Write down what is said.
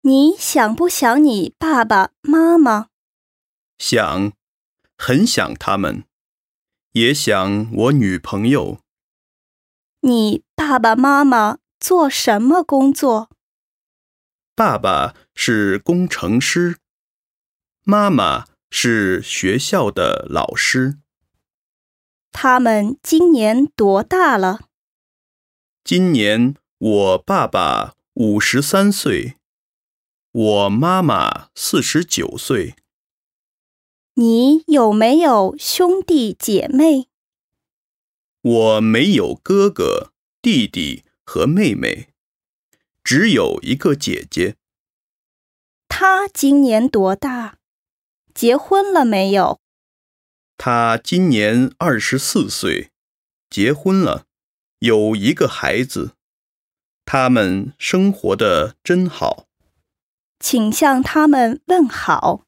你想不想你爸爸妈妈？ 想，很想他们，也想我女朋友。 你爸爸妈妈做什么工作？ 爸爸是工程师，妈妈是学校的老师。 他们今年多大了？ 今年我爸爸53岁，我妈妈49岁。 你有没有兄弟姐妹？ 我没有哥哥、弟弟和妹妹，只有一个姐姐。 他今年多大？结婚了没有？ 她今年24岁，结婚了，有一个孩子。他们生活得真好。 请向他们问好。